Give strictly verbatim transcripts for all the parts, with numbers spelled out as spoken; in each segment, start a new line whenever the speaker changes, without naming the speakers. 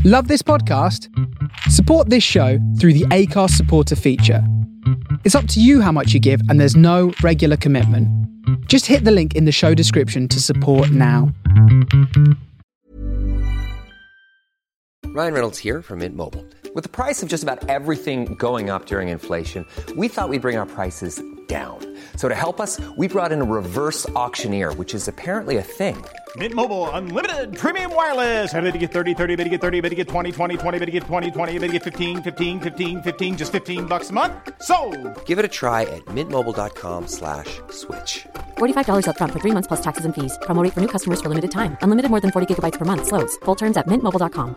Love this podcast? Support this show through the Acast supporter feature. It's up to you how much you give, and there's no regular commitment. Just hit the link in the show description to support now.
Ryan Reynolds here from Mint Mobile. With the price of just about everything going up during inflation, we thought we'd bring our prices down. So to help us, we brought in a reverse auctioneer, which is apparently a thing.
Mint Mobile Unlimited Premium Wireless. How to get thirty, thirty, how to get thirty, how to get twenty, twenty, twenty, how to get twenty, twenty, how to get fifteen, fifteen, fifteen, fifteen, just fifteen bucks a month? Sold!
Give it a try at mintmobile.com slash switch.
forty-five dollars up front for three months plus taxes and fees. Promo rate for new customers for limited time. Unlimited more than forty gigabytes per month. Slows full terms at mint mobile dot com.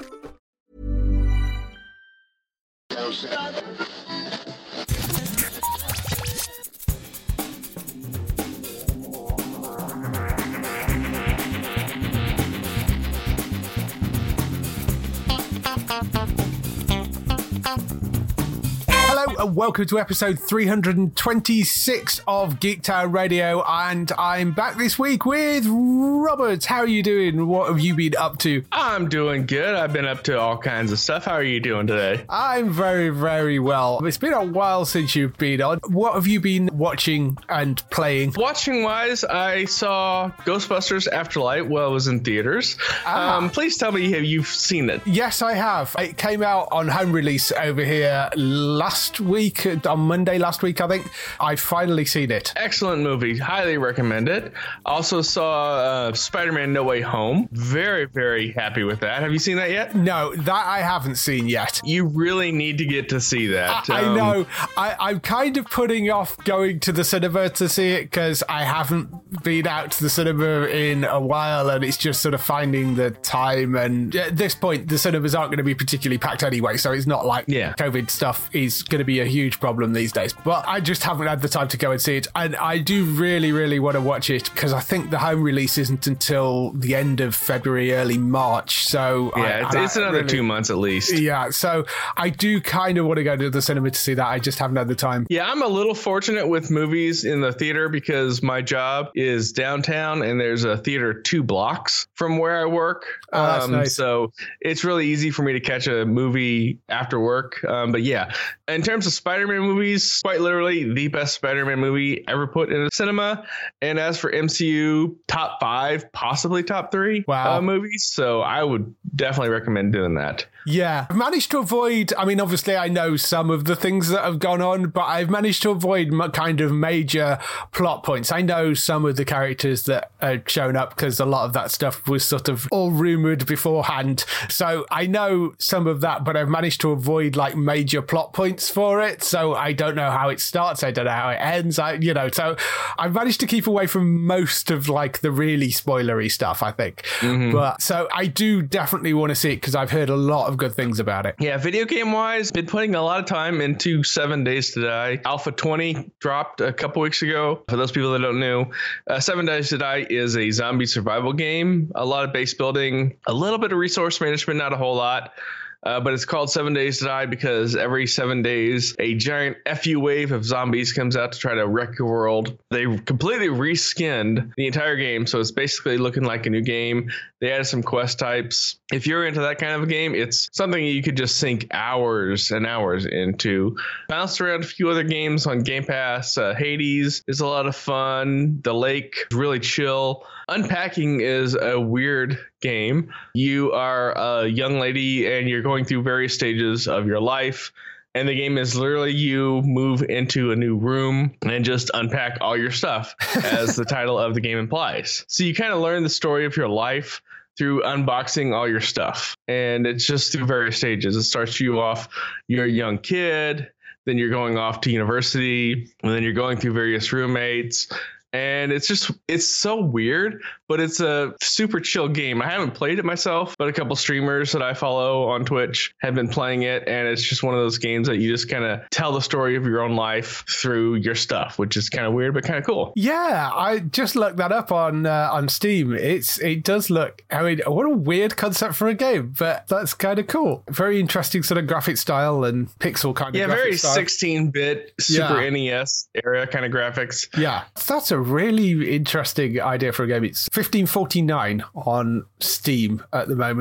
Hello and welcome to episode three hundred twenty-six of Geek Town Radio, and I'm back this week with Robert. How are you doing? What have you been up to?
I'm doing good. I've been up to all kinds of stuff. How are you doing today?
I'm very, very well. It's been a while since you've been on. What have you been watching and playing?
Watching wise, I saw Ghostbusters Afterlife while I was in theaters.
Ah.
Um, please tell me have you seen it?
Yes, I have. It came out on home release over here last week, on Monday last week, I think. I've finally seen it.
Excellent movie. Highly recommend it. Also saw uh, Spider-Man No Way Home. Very, very happy with that. Have you seen that yet?
No, that I haven't seen yet.
You really need to get to see that.
I,
um,
I know. I, I'm kind of putting off going to the cinema to see it because I haven't been out to the cinema in a while, and it's just sort of finding the time. And at this point, the cinemas aren't going to be particularly packed anyway, so it's not like
yeah.
COVID stuff is going to be a huge problem these days. But I just haven't had the time to go and see it, and I do really, really want to watch it because I think the home release isn't until the end of February, early March. So
yeah,
I,
it's,
I,
it's another
really,
two months at least.
Yeah, so I do kind of want to go to the cinema to see that. I just haven't had the time.
Yeah, I'm a little fortunate with movies in the theater because my job is downtown and there's a theater two blocks from where I work.
Oh, that's
um,
nice.
So it's really easy for me to catch a movie after work. Um, but yeah, in terms of Spider-Man movies, quite literally the best Spider-Man movie ever put in a cinema. And as for M C U, top five, possibly top three
Wow.
uh, movies. So I would definitely recommend doing that.
Yeah, I've managed to avoid, I mean, obviously I know some of the things that have gone on, but I've managed to avoid m- kind of major plot points. I know some of the characters that are shown up because a lot of that stuff was sort of all rumoured beforehand. So I know some of that, but I've managed to avoid like major plot points for it. So I don't know how it starts. I don't know how it ends. I, you know, so I've managed to keep away from most of like the really spoilery stuff, I think. Mm-hmm. But so I do definitely want to see it because I've heard a lot of good things about it.
Yeah, video game wise, been putting a lot of time into Seven Days to Die. Alpha twenty dropped a couple weeks ago. For those people that don't know, uh, Seven Days to Die is a zombie survival game. A lot of base building, a little bit of resource management, not a whole lot. Uh, but it's called Seven Days to Die because every seven days, a giant F U wave of zombies comes out to try to wreck your world. They completely reskinned the entire game, so it's basically looking like a new game. They added some quest types. If you're into that kind of a game, it's something you could just sink hours and hours into. Bounced around a few other games on Game Pass. Uh, Hades is a lot of fun. The Lake is really chill. Unpacking is a weird game. You are a young lady and you're going through various stages of your life. And the game is literally you move into a new room and just unpack all your stuff, as the title of the game implies. So you kind of learn the story of your life through unboxing all your stuff. And it's just through various stages. It starts you off, you're a young kid, then you're going off to university, and then you're going through various roommates. And it's just, it's so weird, but it's a super chill game. I haven't played it myself, but a couple streamers that I follow on Twitch have been playing it. And it's just one of those games that you just kind of tell the story of your own life through your stuff, which is kind of weird, but kind of cool.
Yeah, I just looked that up on uh, on Steam. It's It does look, I mean, what a weird concept for a game, but that's kind of cool. Very interesting sort of graphic style and pixel kind of
yeah,
graphic
very
style.
sixteen-bit, super
Yeah.
N E S era kind of graphics.
Yeah, that's a really interesting idea for a game. It's fifteen forty-nine on Steam at the moment.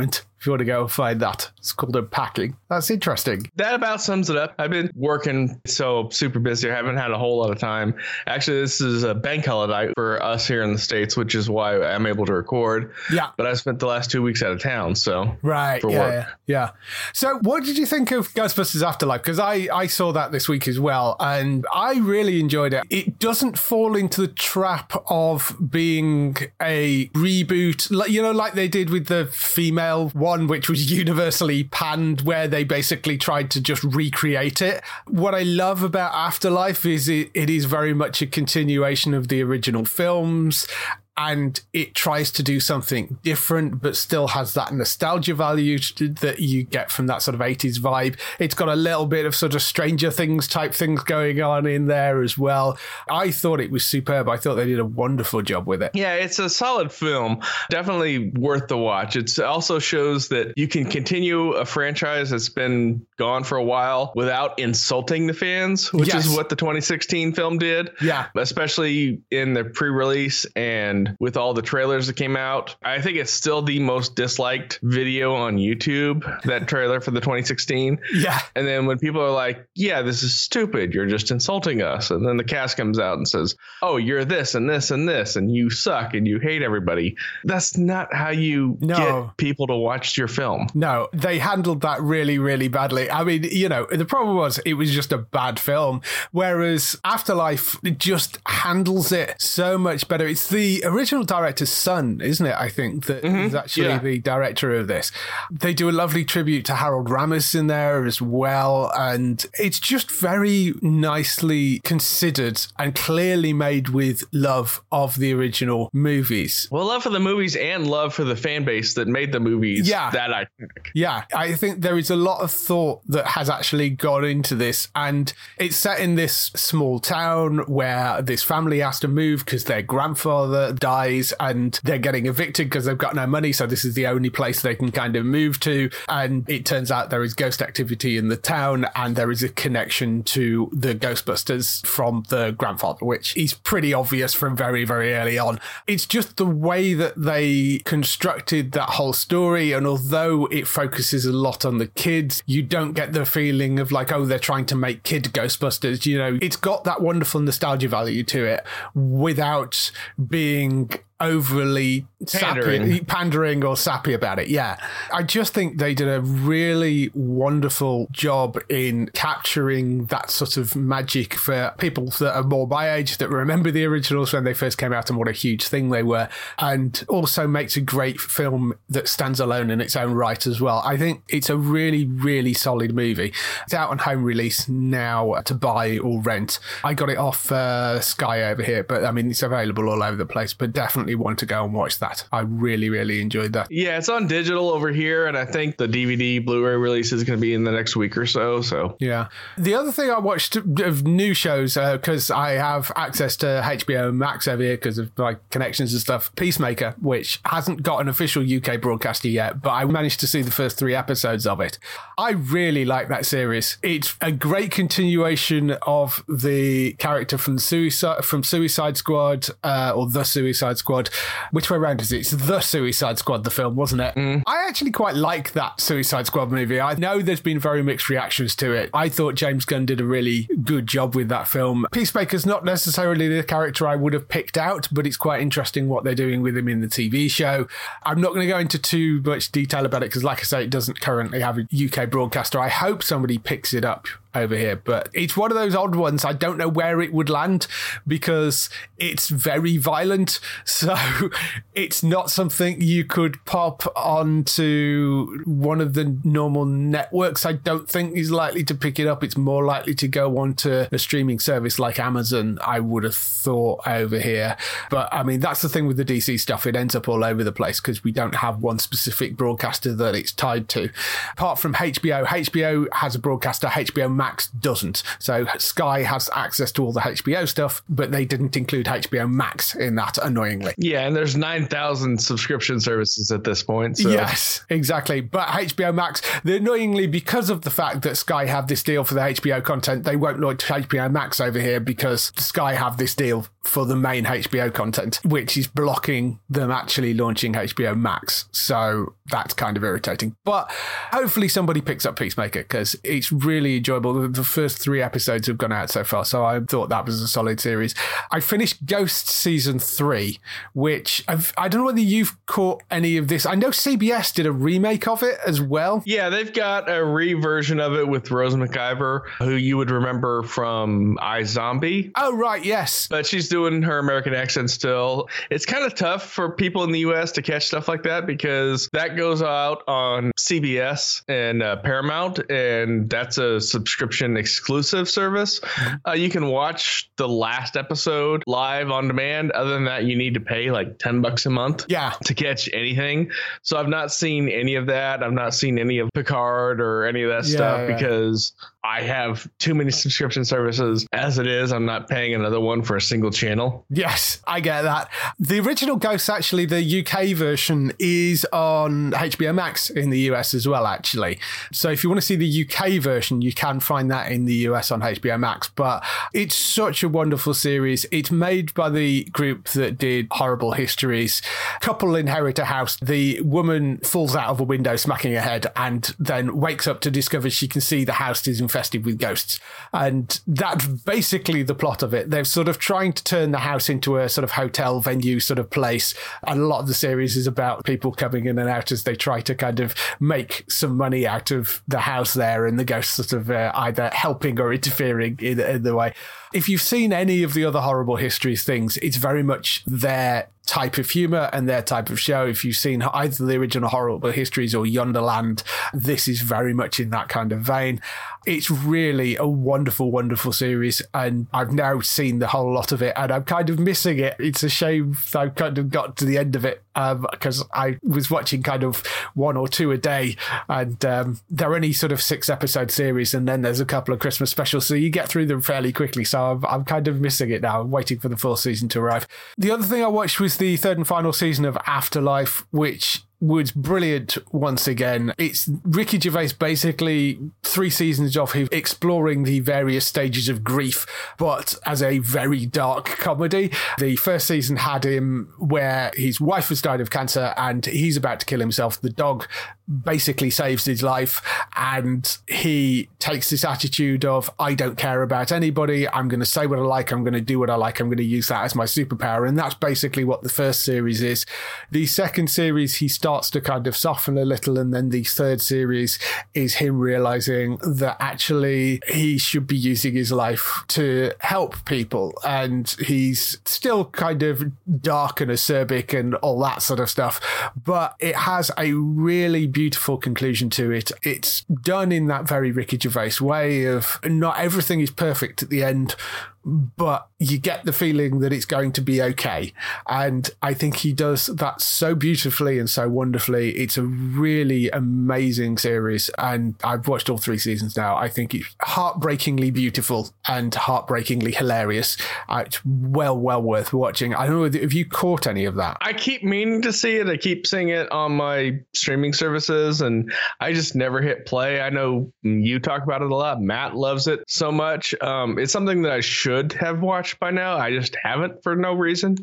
if you want to go and find that. It's called Unpacking. That's interesting.
That about sums it up. I've been working so super busy. I haven't had a whole lot of time. Actually, this is a bank holiday for us here in the States, which is why I'm able to record.
Yeah.
But I spent the last two weeks out of town, so
right.
for
yeah,
work.
yeah, yeah. So what did you think of Ghostbusters Afterlife? Because I, I saw that this week as well, and I really enjoyed it. It doesn't fall into the trap of being a reboot, like, you know, like they did with the female one, which was universally panned, where they basically tried to just recreate it. What I love about Afterlife is it, it is very much a continuation of the original films, and it tries to do something different, but still has that nostalgia value that you get from that sort of eighties vibe. It's got a little bit of sort of Stranger Things type things going on in there as well. I thought it was superb. I thought they did a wonderful job with it.
Yeah, it's a solid film. Definitely worth the watch. It also shows that you can continue a franchise that's been gone for a while without insulting the fans, which
Yes.
is what the twenty sixteen film did.
Yeah.
Especially in the pre-release and with all the trailers that came out. I think it's still the most disliked video on YouTube, that trailer for the twenty sixteen.
Yeah.
And then when people are like, yeah, this is stupid, you're just insulting us. And then the cast comes out and says, oh, you're this and this and this, and you suck and you hate everybody. That's not how you
No.
get people to watch your film.
No, they handled that really, really badly. I mean, you know, the problem was it was just a bad film, whereas Afterlife just handles it so much better. It's the original director's son, isn't it? I think that is actually
Yeah.
the director of this. They do a lovely tribute to Harold Ramis in there as well, and it's just very nicely considered and clearly made with love of the original movies.
Well, love for the movies and love for the fan base that made the movies
Yeah.
that iconic.
Yeah, I think there is a lot of thought that has actually gone into this, and it's set in this small town where this family has to move because their grandfather dies and they're getting evicted because they've got no money, so this is the only place they can kind of move to. And it turns out there is ghost activity in the town, and there is a connection to the Ghostbusters from the grandfather, which is pretty obvious from very, very early on. It's just the way that they constructed that whole story, and although it focuses a lot on the kids, you don't get the feeling of like, oh, they're trying to make kid Ghostbusters. You know, it's got that wonderful nostalgia value to it without being overly
Pandering.
sappy, pandering or sappy about it. Yeah. I just think they did a really wonderful job in capturing that sort of magic for people that are more my age, that remember the originals when they first came out and what a huge thing they were, and also makes a great film that stands alone in its own right as well. I think it's a really, really solid movie. It's out on home release now to buy or rent. I got it off uh, Sky over here, but I mean, it's available all over the place, but definitely want to go and watch that. I really, really enjoyed that.
Yeah, it's on digital over here, and I think the D V D Blu-ray release is going to be in the next week or so. So
yeah. The other thing I watched of new shows, because uh, I have access to H B O Max over here because of my connections and stuff, Peacemaker, which hasn't got an official U K broadcaster yet, but I managed to see the first three episodes of it. I really like that series. It's a great continuation of the character from Suicide from Suicide Squad, uh, or The Suicide Squad. Which way around is it? It's The Suicide Squad, the film, wasn't it? Mm. I actually quite like that Suicide Squad movie. I know there's been very mixed reactions to it. I thought James Gunn did a really good job with that film. Peacemaker's not necessarily the character I would have picked out, but it's quite interesting what they're doing with him in the T V show. I'm not going to go into too much detail about it because, like I say, it doesn't currently have a U K broadcaster. I hope somebody picks it up over here, but it's one of those odd ones. I don't know where it would land because it's very violent, so it's not something you could pop onto one of the normal networks. I don't think is likely to pick it up. It's more likely to go onto a streaming service like Amazon, I would have thought, over here. But I mean, that's the thing with the D C stuff. It ends up all over the place because we don't have one specific broadcaster that it's tied to. Apart from H B O, H B O has a broadcaster, H B O Max doesn't. So Sky has access to all the H B O stuff, but they didn't include H B O Max in that, annoyingly.
yeah, and there's nine thousand subscription services at this point. So.
Yes, exactly. But H B O Max, annoyingly, because of the fact that Sky have this deal for the H B O content, they won't launch H B O Max over here because Sky have this deal for the main H B O content, which is blocking them actually launching H B O Max. So that's kind of irritating. But hopefully somebody picks up Peacemaker because it's really enjoyable. The first three episodes have gone out so far, so I thought that was a solid series. I finished Ghost season three, which I've, I don't know whether you've caught any of this. I know C B S did a remake of it as well.
Yeah, they've got a re-version of it with Rose McIver, who you would remember from iZombie.
Oh, right, yes.
But she's doing her American accent still. It's kind of tough for people in the U S to catch stuff like that because that goes out on C B S and uh, Paramount, and that's a subscription exclusive service. Mm-hmm. Uh, you can watch the last episode live on demand. Other than that, you need to pay like ten bucks a month
yeah.
to catch anything. So I've not seen any of that. I've not seen any of Picard or any of that
yeah,
stuff
yeah.
because I have too many subscription services as it is. I'm not paying another one for a single channel.
Yes, I get that. The original Ghost, actually, the U K version is on H B O Max in the U S as well, actually. So if you want to see the U K version, you can find that in the U S on H B O Max. But it's such a wonderful series. It's made by the group that did Horrible Histories. Couple inherit a house. The woman falls out of a window, smacking her head, and then wakes up to discover she can see the house is infested with ghosts. And that's basically the plot of it. They're sort of trying to turn the house into a sort of hotel venue sort of place. And a lot of the series is about people coming in and out as they try to kind of make some money out of the house there, and the ghosts sort of uh, either helping or interfering in, in the way. If you've seen any of the other Horrible Histories things, it's very much their type of humor and their type of show. If you've seen either the original Horrible Histories or Yonderland, this is very much in that kind of vein. It's really a wonderful, wonderful series, and I've now seen the whole lot of it, and I'm kind of missing it. It's a shame that I've kind of got to the end of it um, because I was watching kind of one or two a day, and um, they're only sort of six episode series, and then there's a couple of Christmas specials, so you get through them fairly quickly. So I'm, I'm kind of missing it now. I'm waiting for the full season to arrive. The other thing I watched was the third and final season of Afterlife, which was brilliant once again. It's Ricky Gervais basically three seasons of him exploring the various stages of grief, but as a very dark comedy. The first season had him where his wife has died of cancer and he's about to kill himself. The dog basically saves his life, and he takes this attitude of, I don't care about anybody, I'm going to say what I like, I'm going to do what I like, I'm going to use that as my superpower. And that's basically what the first series is. The second series, he starts to kind of soften a little, and then the third series is him realizing that actually he should be using his life to help people, and he's still kind of dark and acerbic and all that sort of stuff, but it has a really beautiful conclusion to it. It's done in that very Ricky Gervais way of not everything is perfect at the end, but you get the feeling that it's going to be okay. And I think he does that so beautifully and so wonderfully. It's a really amazing series, and I've watched all three seasons now. I think it's heartbreakingly beautiful and heartbreakingly hilarious. Uh, it's well, well worth watching. I don't know, have you caught any of that?
I keep meaning to see it. I keep seeing it on my streaming services, and I just never hit play. I know you talk about it a lot. Matt loves it so much. Um, it's something that I should have watched by now. I just haven't for no reason.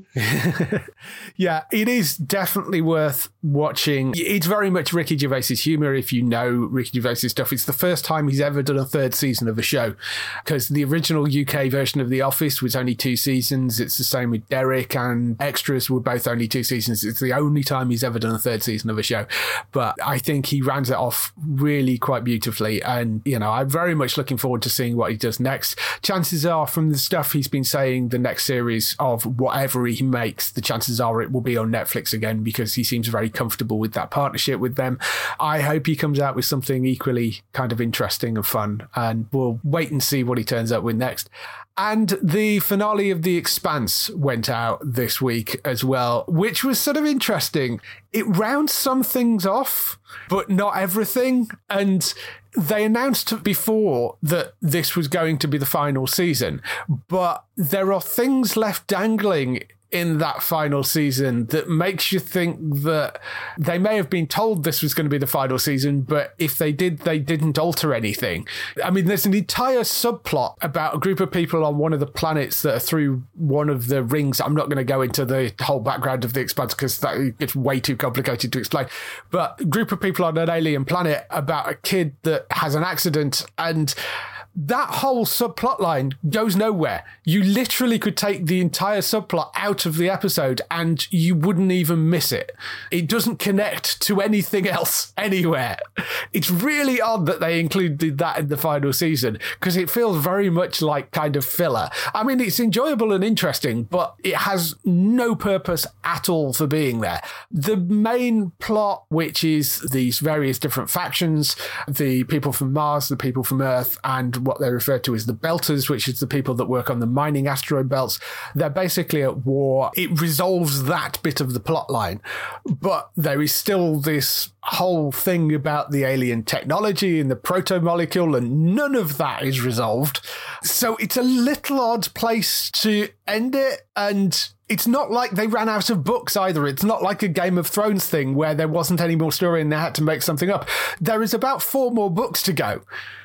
Yeah, it is definitely worth watching. It's very much Ricky Gervais's humor. If you know Ricky Gervais's stuff, it's the first time he's ever done a third season of a show, because the original U K version of The Office was only two seasons. It's the same with Derek, and Extras were both only two seasons. It's the only time he's ever done a third season of a show. But I think he rounds it off really quite beautifully, and you know, I'm very much looking forward to seeing what he does next. Chances are, from the stuff he's been saying, the next series of whatever he makes, the chances are it will be on Netflix again, because he seems very comfortable with that partnership with them. I hope he comes out with something equally kind of interesting and fun, and we'll wait and see what he turns up with next. And the finale of The Expanse went out this week as well, which was sort of interesting. It rounds some things off, but not everything. And they announced before that this was going to be the final season, but there are things left dangling in that final season that makes you think that they may have been told this was going to be the final season, but if they did, they didn't alter anything. I mean, there's an entire subplot about a group of people on one of the planets that are through one of the rings. I'm not going to go into the whole background of The Expanse because that gets way too complicated to explain. But a group of people on an alien planet about a kid that has an accident, and that whole subplot line goes nowhere. You literally could take the entire subplot out of the episode and you wouldn't even miss it. It doesn't connect to anything else anywhere. It's really odd that they included that in the final season because it feels very much like kind of filler. I mean, it's enjoyable and interesting, but it has no purpose at all for being there. The main plot, which is these various different factions, the people from Mars, the people from Earth, and what they refer to as the Belters, which is the people that work on the mining asteroid belts. They're basically at war. It resolves that bit of the plot line, but there is still this whole thing about the alien technology and the proto-molecule, and none of that is resolved. So it's a little odd place to end it, and it's not like they ran out of books either. It's not like a Game of Thrones thing where there wasn't any more story and they had to make something up. There is about four more books to go.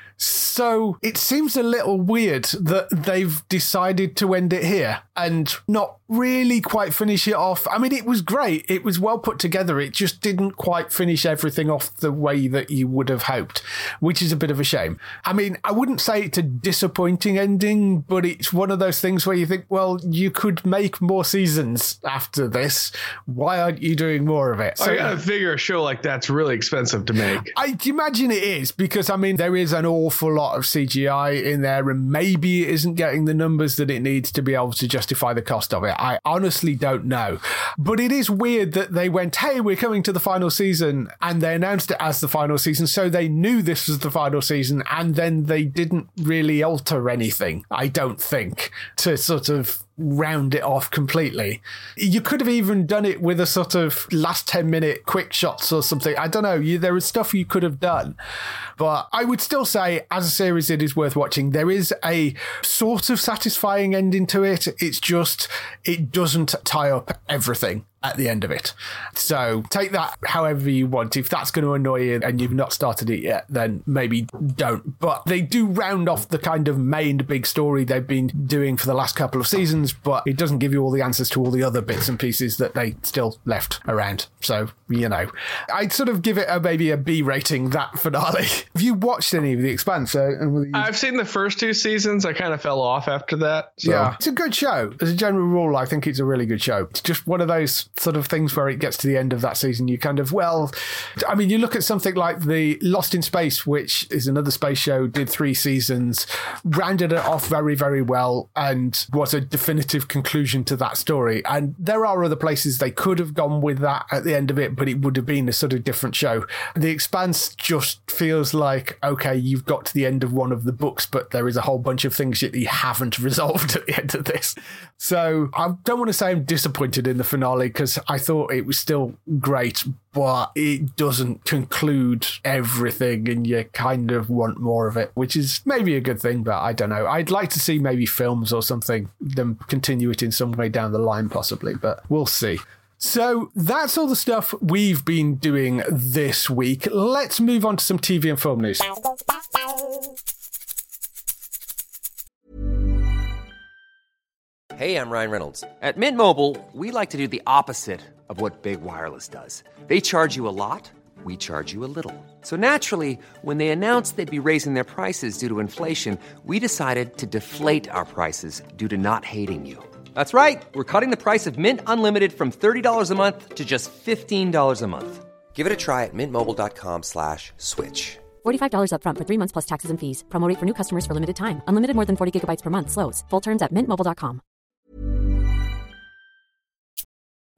So it seems a little weird that they've decided to end it here and not really quite finish it off. I mean, it was great. It was well put together. It just didn't quite finish everything off the way that you would have hoped, which is a bit of a shame. I mean, I wouldn't say it's a disappointing ending, but it's one of those things where you think, well, you could make more seasons after this. Why aren't you doing more of it?
So, I gotta figure a show like that's really expensive to make.
I imagine it is, because, I mean, there is an awful lot of C G I in there, and maybe it isn't getting the numbers that it needs to be able to justify the cost of it. I honestly don't know. But it is weird that they went, hey, we're coming to the final season, and they announced it as the final season, so they knew this was the final season, and then they didn't really alter anything, I don't think, to sort of round it off completely. You could have even done it with a sort of last ten minute quick shots or something. I don't know. You, there is stuff you could have done. But I would still say, as a series, it is worth watching. There is a sort of satisfying ending to it. It's just, it doesn't tie up everything at the end of it. So take that however you want. If that's going to annoy you and you've not started it yet, then maybe don't. But they do round off the kind of main big story they've been doing for the last couple of seasons, but it doesn't give you all the answers to all the other bits and pieces that they still left around. So, you know, I'd sort of give it a maybe a B rating, that finale. Have you watched any of The Expanse? Uh,
I've seen the first two seasons. I kind of fell off after that. So.
Yeah, it's a good show. As a general rule, I think it's a really good show. It's just one of those sort of things where it gets to the end of that season, you kind of, well, I mean, you look at something like the Lost in Space, which is another space show, did three seasons, rounded it off very, very well, and was a definitive conclusion to that story. And there are other places they could have gone with that at the end of it, but it would have been a sort of different show. The Expanse just feels like, okay, you've got to the end of one of the books, but there is a whole bunch of things that you haven't resolved at the end of this. So I don't want to say I'm disappointed in the finale, because I thought it was still great, but it doesn't conclude everything and you kind of want more of it, which is maybe a good thing, but I don't know. I'd like to see maybe films or something, them continue it in some way down the line possibly, but we'll see. So that's all the stuff we've been doing this week. Let's move on to some T V and film news.
Hey, I'm Ryan Reynolds. At Mint Mobile, we like to do the opposite of what Big Wireless does. They charge you a lot, we charge you a little. So naturally, when they announced they'd be raising their prices due to inflation, we decided to deflate our prices due to not hating you. That's right. We're cutting the price of Mint Unlimited from thirty dollars a month to just fifteen dollars a month. Give it a try at mintmobile.com slash switch.
forty-five dollars up front for three months plus taxes and fees. Promo rate for new customers for limited time. Unlimited more than forty gigabytes per month slows. Full terms at mint mobile dot com.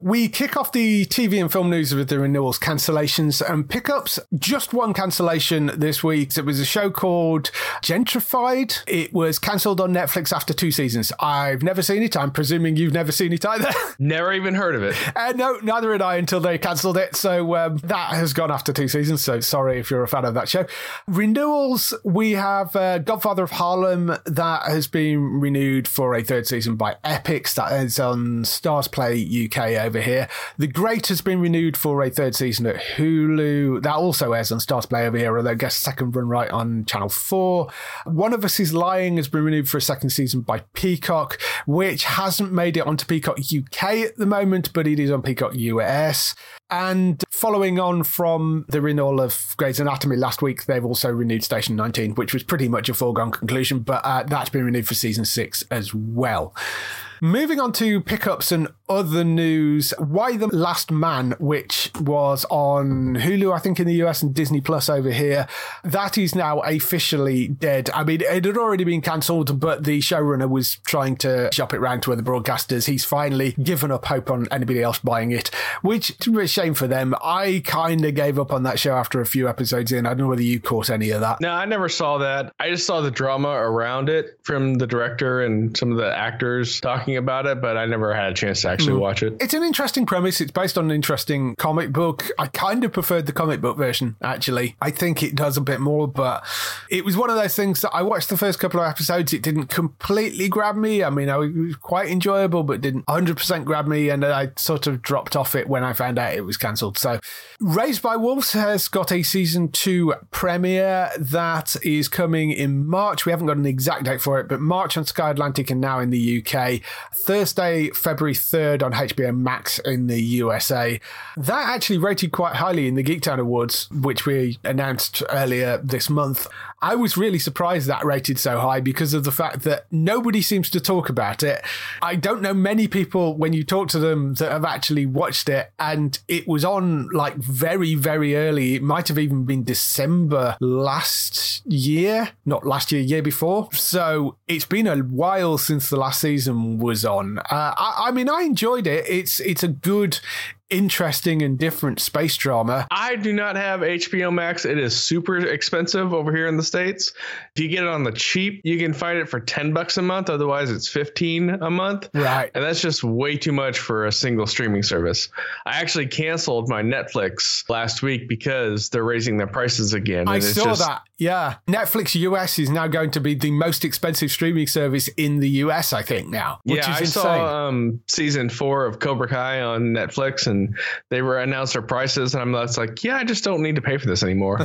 We kick off the T V and film news with the renewals, cancellations and pickups. Just one cancellation this week. It was a show called Gentrified. It was cancelled on Netflix after two seasons. I've never seen it. I'm presuming you've never seen it either.
Never even heard of it.
Uh, no, neither had I until they cancelled it. So um, that has gone after two seasons. So sorry if you're a fan of that show. Renewals, we have uh, Godfather of Harlem. That has been renewed for a third season by Epix. That is on Stars Play U K over here. The Great has been renewed for a third season at Hulu. That also airs on Stars Play over here, although I guess second run right on Channel four. One of Us is Lying has been renewed for a second season by Peacock, which hasn't made it onto Peacock U K at the moment, but it is on Peacock U S. And following on from the renewal of Grey's Anatomy last week, they've also renewed Station nineteen, which was pretty much a foregone conclusion, but uh, that's been renewed for season six as well. Moving on to pickups and other news, Y the Last Man, which was on Hulu, I think, in the U S and Disney Plus over here, that is now officially dead. I mean, it had already been cancelled, but the showrunner was trying to shop it round to other broadcasters. He's finally given up hope on anybody else buying it, which is a shame for them. I kind of gave up on that show after a few episodes in. I don't know whether you caught any of that.
No, I never saw that. I just saw the drama around it from the director and some of the actors talking about it, but I never had a chance to actually mm. watch it.
It's an interesting premise. It's based on an interesting comic book. I kind of preferred the comic book version, actually. I think it does a bit more, but it was one of those things that I watched the first couple of episodes. It didn't completely grab me. I mean, it was quite enjoyable, but didn't one hundred percent grab me, and I sort of dropped off it when I found out it was cancelled. So Raised by Wolves has got a season two premiere that is coming in March. We haven't got an exact date for it, but March on Sky Atlantic and now in the U K. Thursday, February third on H B O Max in the U S A. That actually rated quite highly in the Geektown Awards, which we announced earlier this month. I was really surprised that rated so high because of the fact that nobody seems to talk about it. I don't know many people, when you talk to them, that have actually watched it, and it was on like very, very early. It might have even been December last year, not last year, year before. So it's been a while since the last season was on. Uh, I, I mean, I enjoyed it. It's it's a good, interesting and different space drama.
I do not have H B O Max. It is super expensive over here in the States. If you get it on the cheap, you can find it for ten bucks a month. Otherwise, it's fifteen a month.
Right.
And that's just way too much for a single streaming service. I actually canceled my Netflix last week because they're raising their prices again.
I
and it's
saw
just,
that. Yeah. Netflix U S is now going to be the most expensive streaming service in the U S, I think, now. Which
yeah,
is
I
insane.
saw um, season four of Cobra Kai on Netflix, and they were announced their prices, and I'm that's like, yeah, I just don't need to pay for this anymore.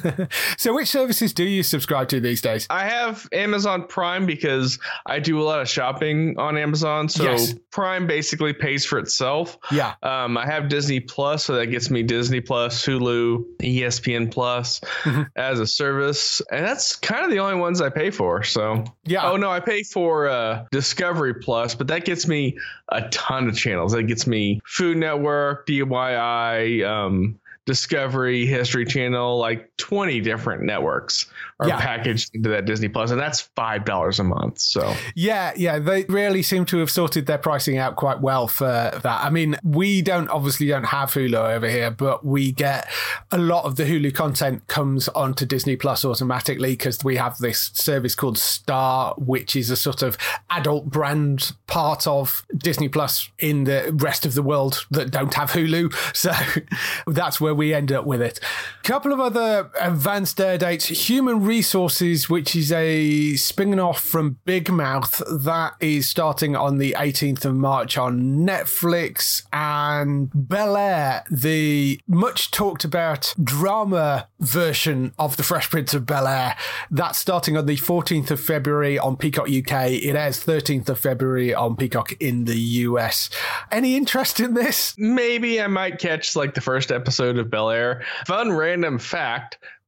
So which services do you subscribe to these days?
I have Amazon Prime because I do a lot of shopping on Amazon. So
Yes.
Prime basically pays for itself.
Yeah.
Um, I have Disney Plus, so that gets me Disney Plus, Hulu, E S P N Plus mm-hmm. as a service. And that's kind of the only ones I pay for. So
yeah.
Oh, no, I pay for uh, Discovery Plus, but that gets me a ton of channels. That gets me Food Network, D Y I, um, Discovery, History Channel, like twenty different networks are
yeah.
packaged into that Disney Plus, and that's five dollars a month. So
yeah, yeah, they really seem to have sorted their pricing out quite well for that. I mean, we don't obviously don't have Hulu over here, but we get a lot of the Hulu content comes onto Disney Plus automatically because we have this service called Star, which is a sort of adult brand part of Disney Plus in the rest of the world that don't have Hulu. So that's where we end up with it. A couple of other advanced air dates. Human Resources, which is a spin-off from Big Mouth, that is starting on the eighteenth of March on Netflix. And Bel Air, the much talked about drama version of The Fresh Prince of Bel Air, that's starting on the fourteenth of February on Peacock U K. It airs thirteenth of February on Peacock in the U S. Any interest in this?
Maybe I might catch like the first episode of Bel Air. Fun random fact.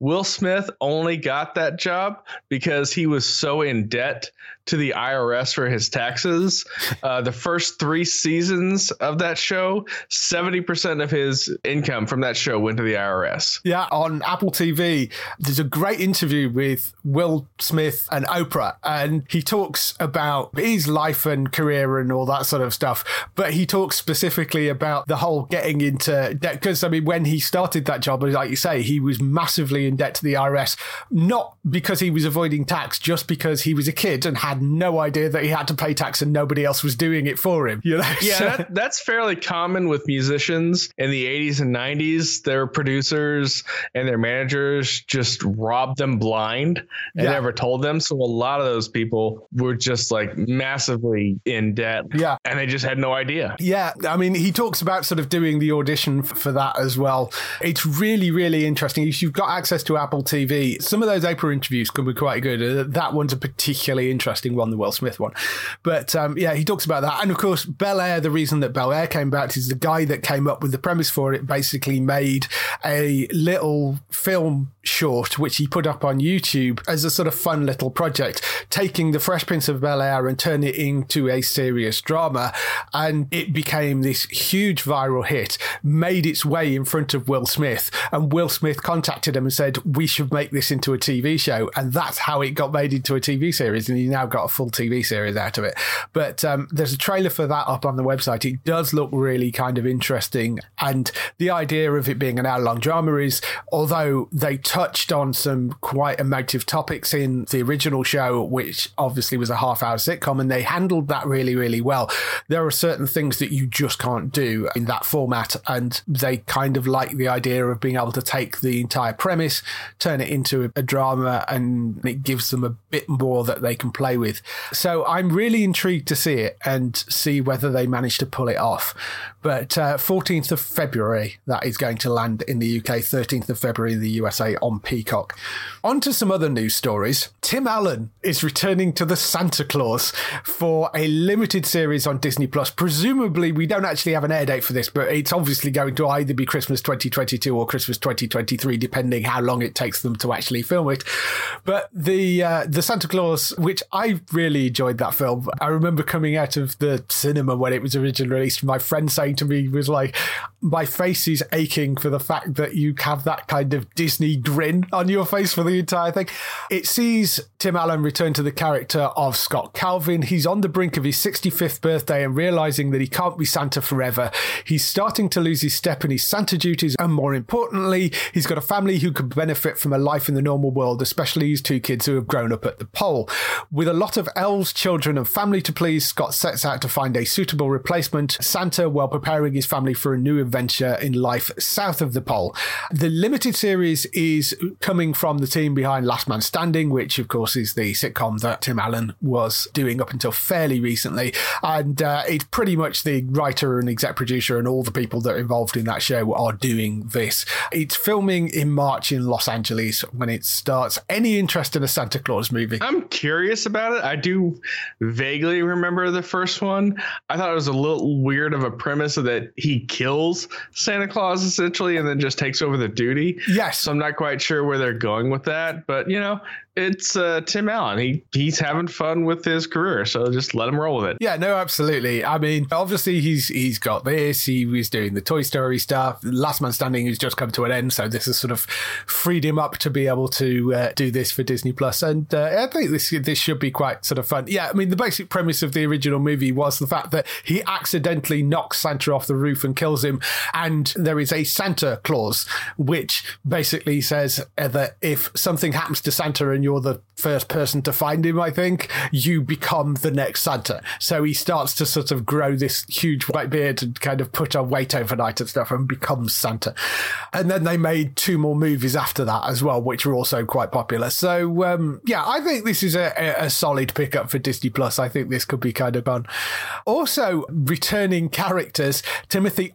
Will Smith only got that job because he was so in debt to the I R S for his taxes. Uh, the first three seasons of that show, seventy percent of his income from that show went to the I R S.
Yeah, on Apple T V, there's a great interview with Will Smith and Oprah, and he talks about his life and career and all that sort of stuff. But he talks specifically about the whole getting into debt, because, I mean, when he started that job, like you say, he was massively in debt to the I R S, not because he was avoiding tax, just because he was a kid and had no idea that he had to pay tax and nobody else was doing it for him. You know?
Yeah,
So-
that, that's fairly common with musicians in the eighties and nineties. Their producers and their managers just robbed them blind and
Yeah.
never told them. So a lot of those people were just like massively in debt.
Yeah.
And they just had no idea.
Yeah, I mean, he talks about sort of doing the audition f- for that as well. It's really, really interesting. If you've got access to Apple T V, some of those Oprah interviews can be quite good. Uh, that one's a particularly interesting one, the Will Smith one. But um, yeah, he talks about that. And of course, Bel Air, the reason that Bel Air came back is the guy that came up with the premise for it basically made a little film short, which he put up on YouTube as a sort of fun little project, taking the Fresh Prince of Bel Air and turning it into a serious drama. And it became this huge viral hit, made its way in front of Will Smith. And Will Smith contacted him and said, we should make this into a T V show. And that's how it got made into a T V series. And he now got a full T V series out of it. But um, there's a trailer for that up on the website. It does look really kind of interesting. And the idea of it being an hour-long drama is, although they touched on some quite emotive topics in the original show, which obviously was a half-hour sitcom, and they handled that really, really well, there are certain things that you just can't do in that format. And they kind of like the idea of being able to take the entire premise, turn it into a drama, and it gives them a bit more that they can play with. So I'm really intrigued to see it and see whether they manage to pull it off. But uh, fourteenth of February, that is going to land in the U K, thirteenth of February in the U S A on Peacock. On to some other news stories. Tim Allen is returning to the Santa Claus for a limited series on Disney Plus. Presumably, we don't actually have an air date for this, but it's obviously going to either be Christmas twenty twenty-two or Christmas twenty twenty-three, depending how long it takes them to actually film it. But the uh, the Santa Claus, which I really enjoyed that film. I remember coming out of the cinema when it was originally released, my friend saying to me was like, my face is aching for the fact that you have that kind of Disney grin on your face for the entire thing. It sees Tim Allen return to the character of Scott Calvin. He's on the brink of his sixty-fifth birthday and realizing that he can't be Santa forever. He's starting to lose his step in his Santa duties, and more importantly, he's got a family who could benefit from a life in the normal world, especially his two kids who have grown up at the pole. With a lot of elves, children and family to please, Scott sets out to find a suitable replacement Santa while preparing his family for a new adventure in life south of the pole. The limited series is coming from the team behind Last Man Standing, which of course is the sitcom that Tim Allen was doing up until fairly recently. And uh, it's pretty much the writer and exec producer and all the people that are involved in that show are doing this. It's filming in March in Los Angeles when it starts. Any interest in a Santa Claus movie?
I'm curious about it. I do vaguely remember the first one. I thought it was a little weird of a premise that he kills Santa Claus essentially and then just takes over the duty.
Yes.
So I'm not quite sure where they're going with that. But, you know, it's uh, Tim Allen. He he's having fun with his career, so just let him roll with it.
Yeah, no, absolutely. I mean, obviously he's he's got this. He was doing the Toy Story stuff. Last Man Standing has just come to an end, so this has sort of freed him up to be able to uh, do this for Disney Plus. And uh, I think this this should be quite sort of fun. Yeah, I mean, the basic premise of the original movie was the fact that he accidentally knocks Santa off the roof and kills him, and there is a Santa clause which basically says that if something happens to Santa and you're the first person to find him, I think, you become the next Santa. So he starts to sort of grow this huge white beard and kind of put on weight overnight and stuff and becomes Santa. And then they made two more movies after that as well, which were also quite popular. So, um, yeah, I think this is a, a solid pickup for Disney Plus. I think this could be kind of fun. Also, returning characters, Timothy Olyphant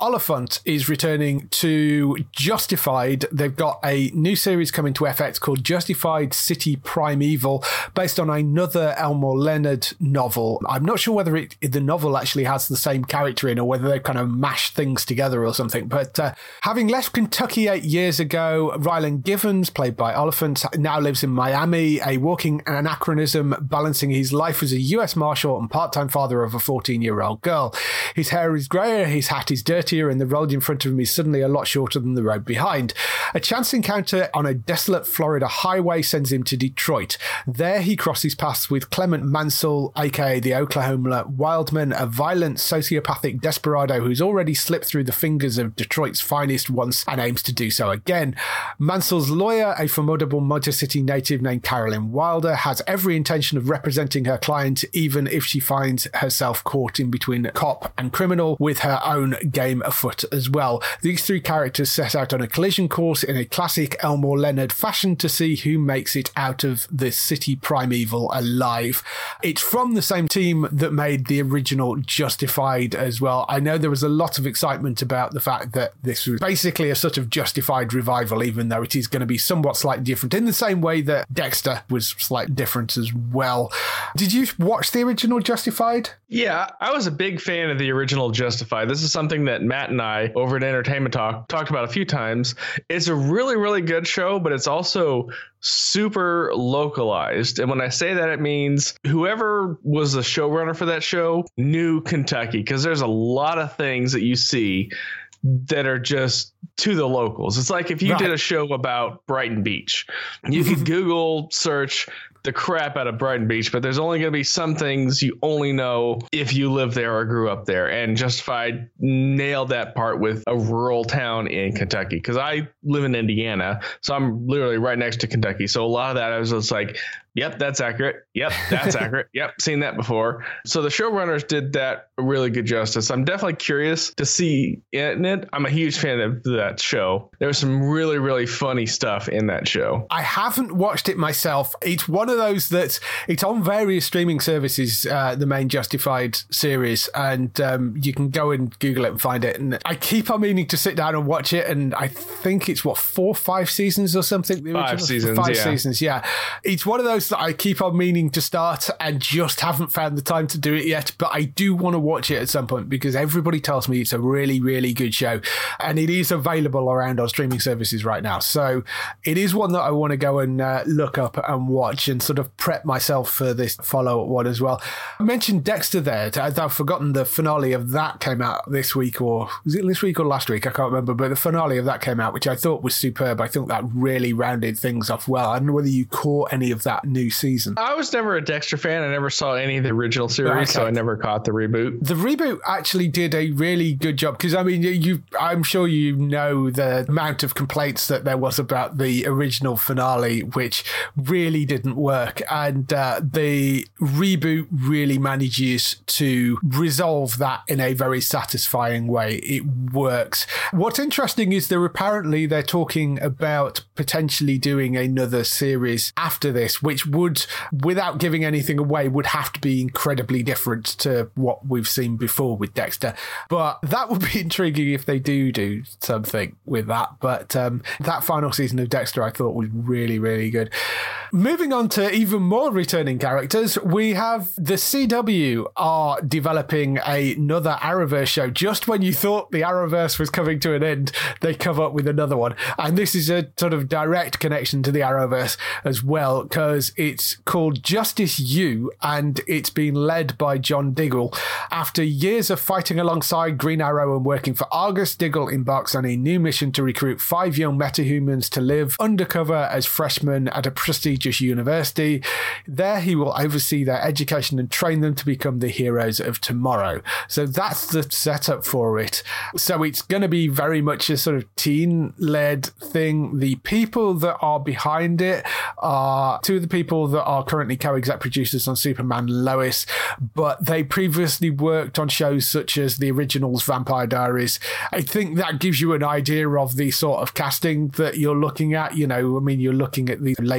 front is returning to Justified. They've got a new series coming to F X called Justified City Primeval, based on another Elmore Leonard novel. I'm not sure whether it, the novel actually has the same character in or whether they've kind of mashed things together or something. But uh, having left Kentucky eight years ago, Rylan Givens, played by Oliphant, now lives in Miami, a walking anachronism, balancing his life as a U S Marshal and part-time father of a fourteen-year-old girl. His hair is greyer, his hat is dirtier, and the road in front of him is suddenly a lot shorter than the road behind. A chance encounter on a desolate Florida highway sends him to Detroit. There he crosses paths with Clement Mansell, aka the Oklahoma Wildman, a violent sociopathic desperado who's already slipped through the fingers of Detroit's finest once and aims to do so again. Mansell's lawyer, a formidable Motor City native named Carolyn Wilder, has every intention of representing her client, even if she finds herself caught in between cop and criminal, with her own game afoot as well. These three characters set out on a collision course in a classic Elmore Leonard fashion to see who makes it out of the city primeval alive. It's from the same team that made the original Justified as well. I know there was a lot of excitement about the fact that this was basically a sort of Justified revival, even though it is going to be somewhat slightly different, in the same way that Dexter was slightly different as well. Did you watch the original Justified?
Yeah, I was a big fan of the original Justified. This is something that Matt and I over at Entertainment Talk talked about a few times. It's a really, really good show, but it's also super localized. And when I say that, it means whoever was the showrunner for that show knew Kentucky, because there's a lot of things that you see that are just to the locals. It's like if you right. did a show about Brighton Beach, you could Google search the crap out of Brighton Beach, but there's only going to be some things you only know if you live there or grew up there. And Justified nailed that part with a rural town in Kentucky, because I live in Indiana, so I'm literally right next to Kentucky. So a lot of that I was just like, yep, that's accurate. Yep, that's accurate. Yep, seen that before. So the showrunners did that really good justice. I'm definitely curious to see in it. I'm a huge fan of that show. There was some really, really funny stuff in that show.
I haven't watched it myself. It's one of those that it's on various streaming services, uh, the main Justified series, and um, you can go and Google it and find it. And I keep on meaning to sit down and watch it, and I think it's, what, four, five seasons or something? The
five seasons,
Five
yeah.
seasons, yeah. It's one of those that I keep on meaning to start and just haven't found the time to do it yet, but I do want to watch it at some point because everybody tells me it's a really, really good show, and it is available around on streaming services right now. So it is one that I want to go and uh, look up and watch and sort of prep myself for this follow-up one as well. I mentioned Dexter there. I've forgotten the finale of that came out this week, or was it this week or last week? I can't remember, but the finale of that came out, which I thought was superb. I think that really rounded things off well. I don't know whether you caught any of that new season.
I was never a Dexter fan. I never saw any of the original series, okay. so I never caught the reboot.
The reboot actually did a really good job, because I mean, you, I'm sure you know the amount of complaints that there was about the original finale, which really didn't work, and uh, the reboot really manages to resolve that in a very satisfying way. It works. What's interesting is they're apparently they're talking about potentially doing another series after this, which would, without giving anything away, would have to be incredibly different to what we've seen before with Dexter. But that would be intriguing if they do do something with that. But um, that final season of Dexter I thought was really, really good. Moving on to even more returning characters, we have the C W are developing another Arrowverse show. Just when you thought the Arrowverse was coming to an end, they come up with another one. And this is a sort of direct connection to the Arrowverse as well, because it's called Justice U, and it's been led by John Diggle. After years of fighting alongside Green Arrow and working for Argus, Diggle embarks on a new mission to recruit five young metahumans to live undercover as freshmen at a prestigious university. There he will oversee their education and train them to become the heroes of tomorrow. So that's the setup for it. So it's going to be very much a sort of teen-led thing. The people that are behind it are two of the people that are currently co-exec producers on Superman Lois, but they previously worked on shows such as the originals Vampire Diaries. I think that gives you an idea of the sort of casting that you're looking at. You know, I mean, you're looking at the late teens,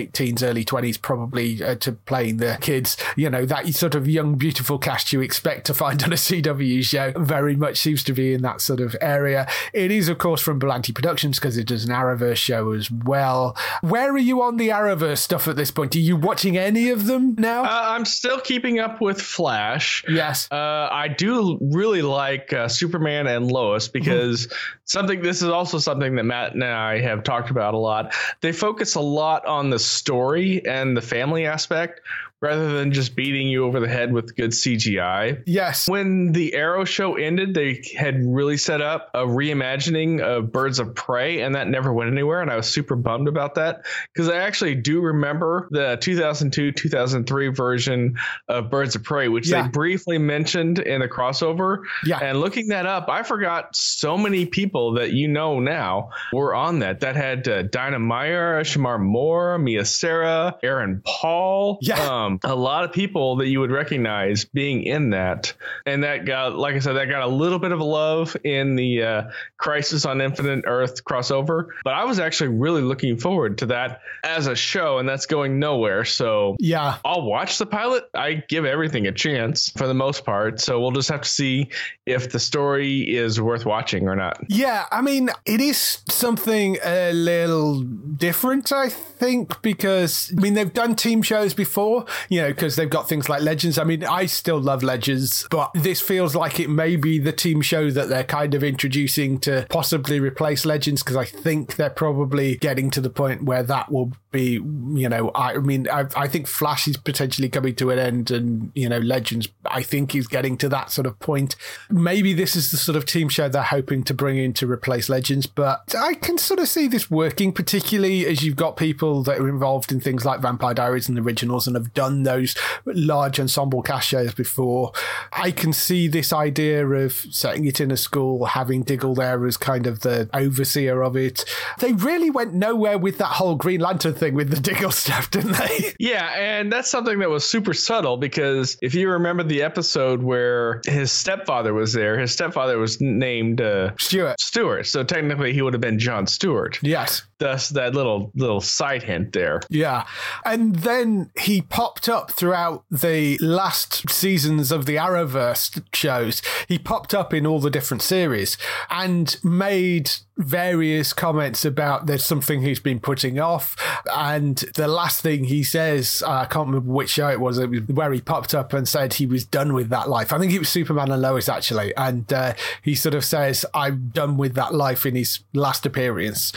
early twenties, probably uh, to playing the kids. You know, that sort of young, beautiful cast you expect to find on a C W show very much seems to be in that sort of area. It is, of course, from Berlanti Productions because it does an Arrowverse show as well. Where are you on the Arrowverse stuff at this point? Are you watching any of them now?
Uh, I'm still keeping up with Flash.
Yes.
Uh, I do really like uh, Superman and Lois because mm-hmm. something. This is also something that Matt and I have talked about a lot. They focus a lot on the story and the family aspect, rather than just beating you over the head with good C G I.
Yes.
When the Arrow show ended, they had really set up a reimagining of Birds of Prey, and that never went anywhere. And I was super bummed about that because I actually do remember the two thousand two, two thousand three version of Birds of Prey, which yeah. they briefly mentioned in the crossover. Yeah. And looking that up, I forgot so many people that you know now were on that. That had uh, Dinah Meyer, Shamar Moore, Mia Sara, Aaron Paul.
Yeah.
Um, a lot of people that you would recognize being in that. And that got, like I said, that got a little bit of love in the uh, Crisis on Infinite Earth crossover. But I was actually really looking forward to that as a show, and that's going nowhere. So
yeah,
I'll watch the pilot. I give everything a chance for the most part. So we'll just have to see if the story is worth watching or not.
Yeah, I mean, it is something a little different, I think, because, I mean, they've done team shows before, you know, because they've got things like Legends. I mean, I still love Legends, but this feels like it may be the team show that they're kind of introducing to possibly replace Legends, because I think they're probably getting to the point where that will be, you know, I, I mean, I, I think Flash is potentially coming to an end, and, you know, Legends, I think, is getting to that sort of point. Maybe this is the sort of team show they're hoping to bring in to replace Legends, but I can sort of see this working, particularly as you've got people that are involved in things like Vampire Diaries and the Originals and have done those large ensemble cast shows before. I can see this idea of setting it in a school, having Diggle there as kind of the overseer of it. They really went nowhere with that whole Green Lantern thing with the Diggle stuff, didn't they?
Yeah, and that's something that was super subtle, because if you remember the episode where his stepfather was there, his stepfather was named uh,
Stewart.
Stewart. So technically he would have been John Stewart.
Yes.
Thus that little little side hint there.
Yeah. And then he popped up throughout the last seasons of the Arrowverse shows. He popped up in all the different series and made various comments about there's something he's been putting off. And the last thing he says, uh, I can't remember which show it was, it was where he popped up and said he was done with that life. I think it was Superman and Lois, actually. And uh, he sort of says, I'm done with that life in his last appearance.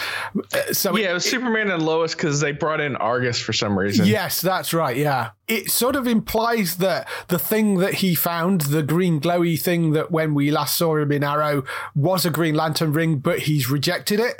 So
yeah, it, it was Superman and Lois because they brought in Argus for some reason.
Yes, that's right. Yeah. It sort of implies that the thing that he found, the green glowy thing that when we last saw him in Arrow, was a Green Lantern ring, but he's rejected it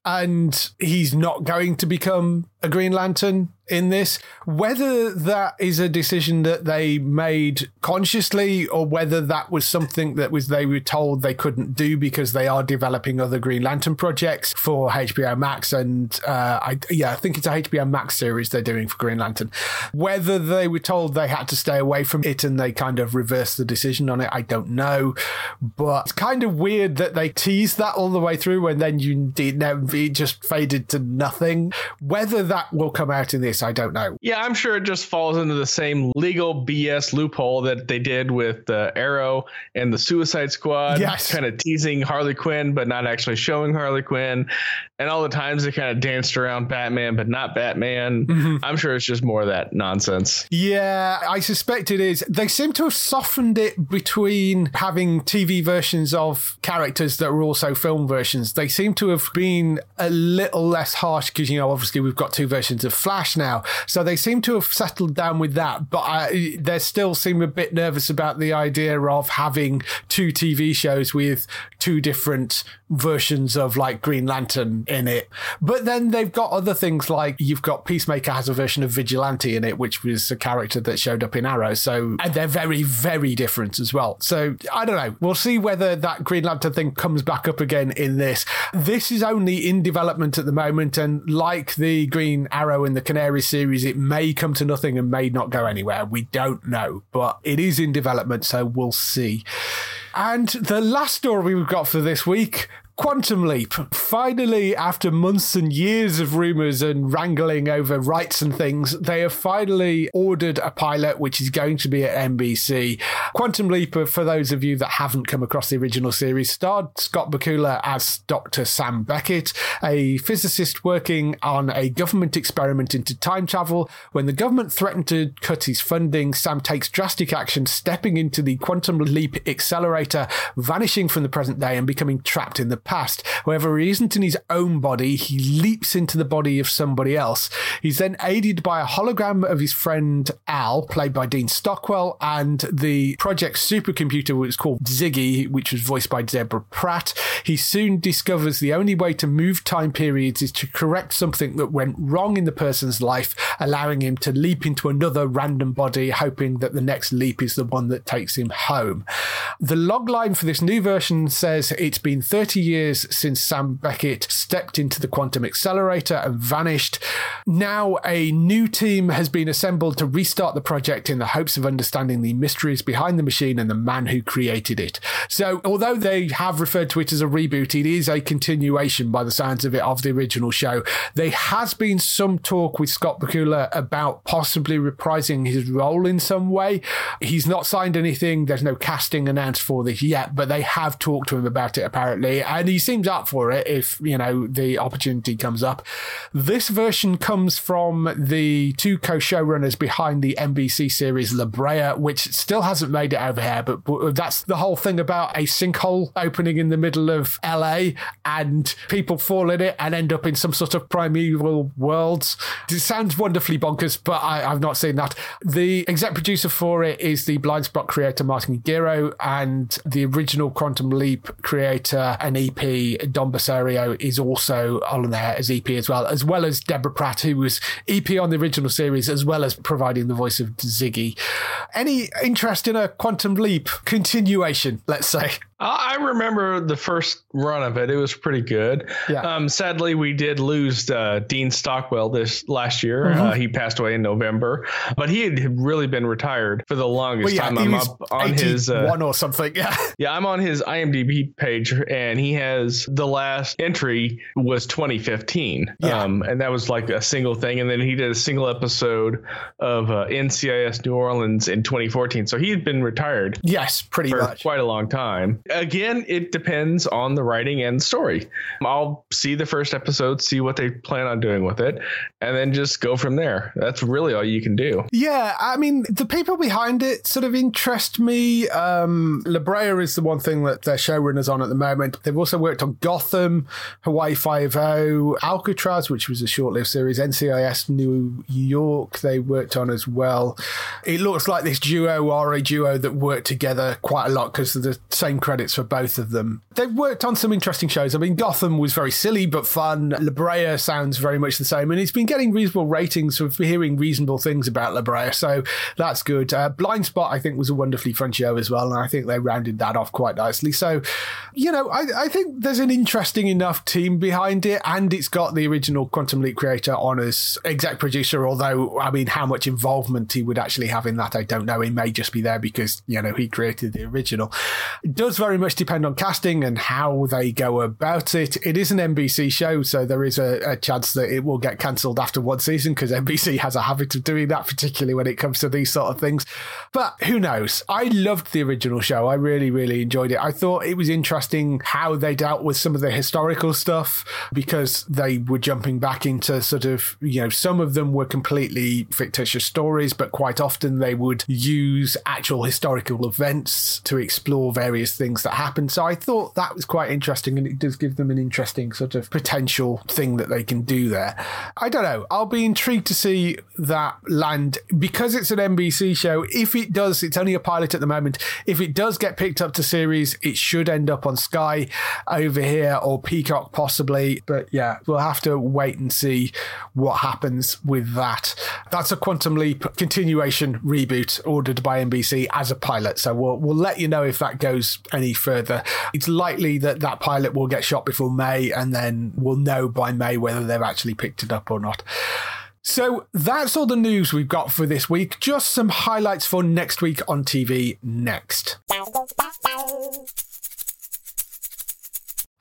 and he's not going to become a Green Lantern in this. Whether that is a decision that they made consciously or whether that was something that was they were told they couldn't do because they are developing other Green Lantern projects for H B O Max, and uh, I yeah I think it's a H B O Max series they're doing for Green Lantern. Whether they were told they had to stay away from it and they kind of reversed the decision on it, I don't know, but it's kind of weird that they teased that all the way through and then you did never, it just faded to nothing. Whether that will come out in this, I don't know.
Yeah, I'm sure it just falls into the same legal B S loophole that they did with uh, Arrow and the Suicide Squad.
Yes.
Kind of teasing Harley Quinn, but not actually showing Harley Quinn. And all the times they kind of danced around Batman, but not Batman. Mm-hmm. I'm sure it's just more of that nonsense.
Yeah, I suspect it is. They seem to have softened it between having T V versions of characters that were also film versions. They seem to have been a little less harsh because, you know, obviously we've got two versions of Flash now. So they seem to have settled down with that. But I, they still seem a bit nervous about the idea of having two T V shows with two different versions of like Green Lantern in it. But then they've got other things like you've got Peacemaker has a version of Vigilante in it, which was a character that showed up in Arrow. So, and they're very, very different as well. So I don't know. We'll see whether that Green Lantern thing comes back up again in this. This is only in development at the moment. And like the Green Arrow and the Canary series, it may come to nothing and may not go anywhere. We don't know, but it is in development. So we'll see. And the last story we've got for this week Quantum Leap. Finally, after months and years of rumours and wrangling over rights and things, they have finally ordered a pilot which is going to be at N B C. Quantum Leap, for those of you that haven't come across the original series, starred Scott Bakula as Doctor Sam Beckett, a physicist working on a government experiment into time travel. When the government threatened to cut his funding, Sam takes drastic action, stepping into the Quantum Leap accelerator, vanishing from the present day and becoming trapped in the past. However, he isn't in his own body, he leaps into the body of somebody else. He's then aided by a hologram of his friend Al, played by Dean Stockwell, and the project supercomputer, which was called Ziggy, which was voiced by Deborah Pratt. He soon discovers the only way to move time periods is to correct something that went wrong in the person's life, allowing him to leap into another random body, hoping that the next leap is the one that takes him home. The logline for this new version says it's been thirty years since Sam Beckett stepped into the quantum accelerator and vanished. Now a new team has been assembled to restart the project in the hopes of understanding the mysteries behind the machine and the man who created it. So although they have referred to it as a reboot, it is a continuation by the sounds of it of the original show. There has been some talk with Scott Bakula about possibly reprising his role in some way. He's not signed anything. There's no casting announced for this yet, but they have talked to him about it apparently, and he seems up for it if, you know, the opportunity comes up. This version comes from the two co-showrunners behind the N B C series La Brea, which still hasn't made it over here, but that's the whole thing about a sinkhole opening in the middle of L A and people fall in it and end up in some sort of primeval worlds. It sounds wonderfully bonkers, but I, I've not seen that. The exec producer for it is the Blind Spot creator Martin Giro, and the original Quantum Leap creator and E P Don Basario is also on there as E P as well, as well as Deborah Pratt, who was E P on the original series, as well as providing the voice of Ziggy. Any interest in a Quantum Leap continuation, let's say?
I remember the first run of it. It was pretty good.
Yeah.
Um, sadly, we did lose uh, Dean Stockwell this last year.
Mm-hmm.
Uh, he passed away in November, but he had really been retired for the longest
well, yeah,
time.
I'm
up on his uh,
one or something. Yeah.
Yeah, I'm on his I M D B page, and he has the last entry was twenty fifteen.
Yeah.
Um, and that was like a single thing. And then he did a single episode of uh, N C I S New Orleans in twenty fourteen. So he had been retired.
Yes, pretty
for
much.
quite a long time. Again, it depends on the writing and story. I'll see the first episode, see what they plan on doing with it, and then just go from there. That's really all you can do.
Yeah, I mean, the people behind it sort of interest me. Um, La Brea is the one thing that their showrunners on at the moment. They've also worked on Gotham, Hawaii Five-O, Alcatraz, which was a short-lived series, N C I S New York they worked on as well. It looks like this duo are a duo that work together quite a lot because of the same credits for both of them. They've worked on some interesting shows. I mean, Gotham was very silly but fun. La Brea sounds very much the same, and it's been getting reasonable ratings for hearing reasonable things about La Brea, so that's good. Uh, Blind Spot, I think, was a wonderfully fun show as well, and I think they rounded that off quite nicely. So, you know, I, I think there's an interesting enough team behind it, and it's got the original Quantum Leap creator on as exec producer, although, I mean, how much involvement he would actually have in that, I don't know. He may just be there because, you know, he created the original. It does very much depend on casting and how they go about it. It is an N B C show, so there is a, a chance that it will get cancelled after one season because N B C has a habit of doing that, particularly when it comes to these sort of things. But who knows? I loved the original show. I really, really enjoyed it. I thought it was interesting how they dealt with some of the historical stuff because they were jumping back into sort of, you know, some of them were completely fictitious stories, but quite often they would use actual historical events to explore various things that happened. So I thought that was quite interesting, and it does give them an interesting sort of potential thing that they can do there. I don't know. I'll be intrigued to see that land because it's an N B C show. If it does, it's only a pilot at the moment. If it does get picked up to series, it should end up on Sky over here or Peacock possibly. But yeah, we'll have to wait and see what happens with that. That's a Quantum Leap continuation reboot ordered by N B C as a pilot. So we'll, we'll let you know if that goes any further. It's likely that that pilot will get shot before May, and then we'll know by May whether they've actually picked it up or not. So that's all the news we've got for this week. Just some highlights for next week on T V next.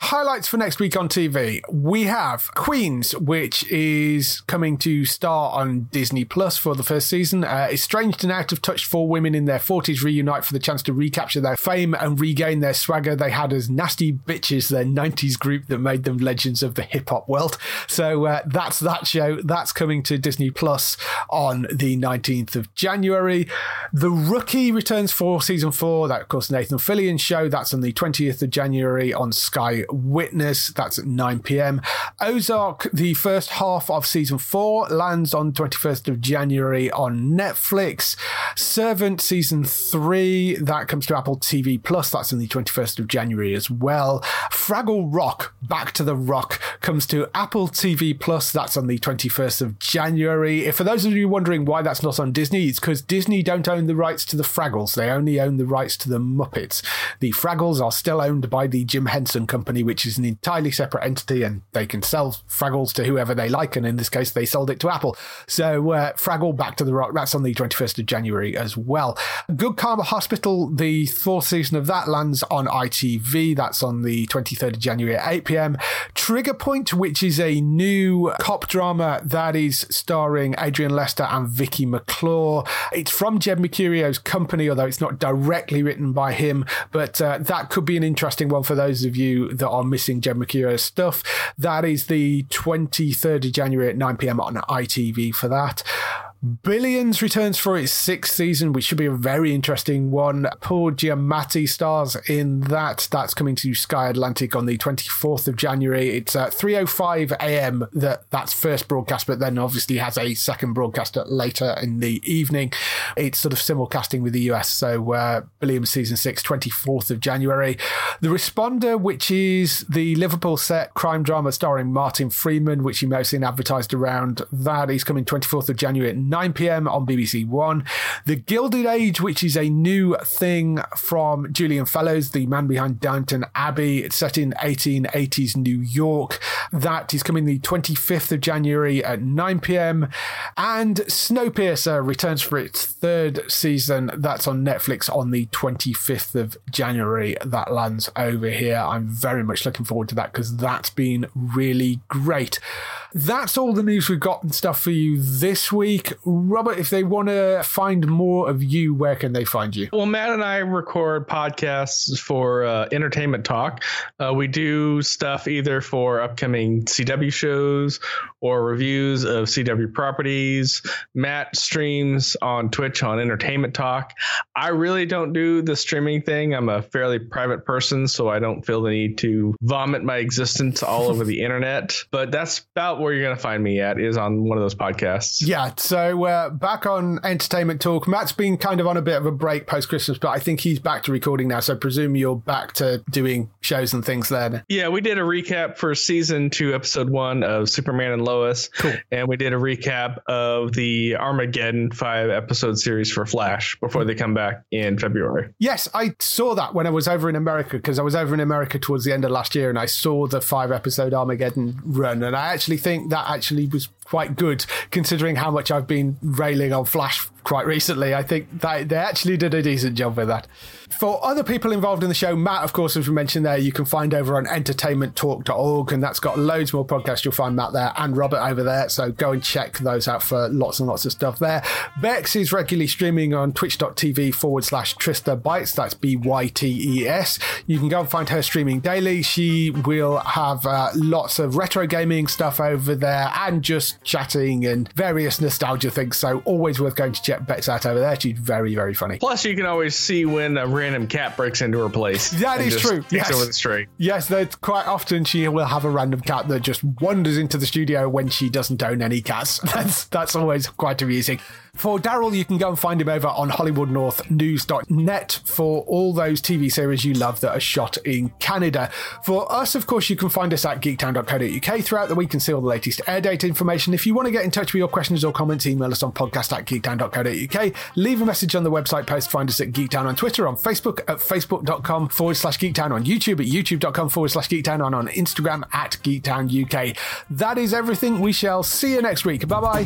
Highlights for next week on T V. We have Queens, which is coming to star on Disney Plus for the first season. Uh, estranged and out of touch four women in their forties reunite for the chance to recapture their fame and regain their swagger they had as Nasty Bitches, their nineties group that made them legends of the hip-hop world. So uh, that's that show. That's coming to Disney Plus on the nineteenth of January. The Rookie returns for season four. That, of course, Nathan Fillion's show. That's on the twentieth of January on Sky Witness. That's at nine p.m. Ozark, the first half of season four, lands on twenty-first of January on Netflix. Servant season three, that comes to Apple T V Plus. That's on the twenty-first of January as well. Fraggle Rock, Back to the Rock, comes to Apple T V Plus. That's on the twenty-first of January. For those of you wondering why that's not on Disney, it's because Disney don't own the rights to the Fraggles. They only own the rights to the Muppets. The Fraggles are still owned by the Jim Henson Company, which is an entirely separate entity, and they can sell Fraggles to whoever they like, and in this case they sold it to Apple. So uh, Fraggle Back to the Rock, that's on the twenty-first of January as well. Good Karma Hospital, the fourth season of that lands on I T V. That's on the twenty-third of January at eight p.m. Trigger Point, which is a new cop drama that is starring Adrian Lester and Vicky McClure. It's from Jed Mercurio's company, although it's not directly written by him, but uh, that could be an interesting one for those of you that are missing Jed Mercurio's stuff. That is the twenty-third of January at nine p.m. on I T V for that. Billions returns for its sixth season, which should be a very interesting one. Paul Giamatti stars in that. That's coming to Sky Atlantic on the twenty-fourth of January. It's at three oh five a.m. that that's first broadcast, but then obviously has a second broadcast later in the evening. It's sort of simulcasting with the U S, so uh, Billions season six, twenty-fourth of January. The Responder, which is the Liverpool set crime drama starring Martin Freeman, which you may have seen advertised around. That is coming twenty-fourth of January at nine p.m. on B B C One. The Gilded Age, which is a new thing from Julian Fellows, the man behind Downton Abbey. It's set in eighteen eighties New York. That is coming the twenty-fifth of January at nine p.m. And Snowpiercer returns for its third season. That's on Netflix on the twenty-fifth of January. That lands over here. I'm very much looking forward to that because that's been really great. That's all the news we've got and stuff for you this week. Robert, if they want to find more of you, where can they find you?
Well, Matt and I record podcasts for uh, Entertainment Talk. Uh, we do stuff either for upcoming C W shows or reviews of C W properties. Matt streams on Twitch on Entertainment Talk. I really don't do the streaming thing. I'm a fairly private person, so I don't feel the need to vomit my existence all over the internet. But that's about where you're going to find me at, is on one of those podcasts.
Yeah, so uh, back on Entertainment Talk. Matt's been kind of on a bit of a break post-Christmas, but I think he's back to recording now, so I presume you're back to doing shows and things then.
Yeah, we did a recap for season two, episode one of Superman and Lois.
Cool.
And we did a recap of the Armageddon five-episode series for Flash before they come back in February.
Yes, I saw that when I was over in America, because I was over in America towards the end of last year, and I saw the five-episode Armageddon run, and I actually think that actually was quite good, considering how much I've been railing on Flash quite recently. I think that they actually did a decent job with that. For other people involved in the show, Matt, of course, as we mentioned there, you can find over on entertainment talk dot org, and that's got loads more podcasts. You'll find Matt there and Robert over there, so go and check those out for lots and lots of stuff there. Bex is regularly streaming on twitch.tv forward slash Trista Bytes. That's B Y T E S. You can go and find her streaming daily. She will have uh, lots of retro gaming stuff over there and just chatting and various nostalgia things, so always worth going to check Bex out over there. She's very, very funny.
Plus, you can always see when a random cat breaks into her place.
That is true.
Takes
yes.
over the street.
Yes, that quite often she will have a random cat that just wanders into the studio when she doesn't own any cats. That's that's always quite amusing. For Daryl, you can go and find him over on hollywood north news dot net for all those T V series you love that are shot in Canada. For us, of course, you can find us at geektown dot co dot uk throughout the week and see all the latest air date information. If you want to get in touch with your questions or comments, email us on podcast at geektown dot co dot uk. Leave a message on the website post. Find us at Geektown on Twitter, on Facebook at facebook.com forward slash Geektown, on YouTube at youtube.com forward slash Geektown, and on Instagram at Geektown U K. That is everything. We shall see you next week. Bye-bye.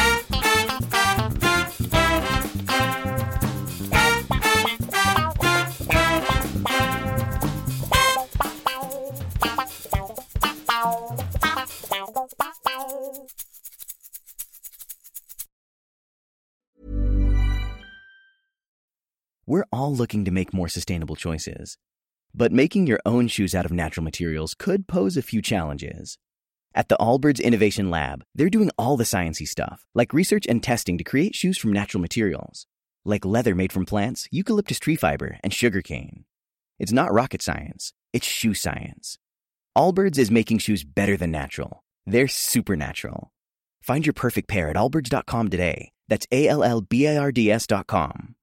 Bye-bye.
Bye. we're all looking to make more sustainable choices. But making your own shoes out of natural materials could pose a few challenges. At the Allbirds Innovation Lab, they're doing all the sciencey stuff, like research and testing to create shoes from natural materials, like leather made from plants, eucalyptus tree fiber, and sugarcane. It's not rocket science, it's shoe science. Allbirds is making shoes better than natural. They're supernatural. Find your perfect pair at allbirds dot com today. That's A L L B A R D S dot com.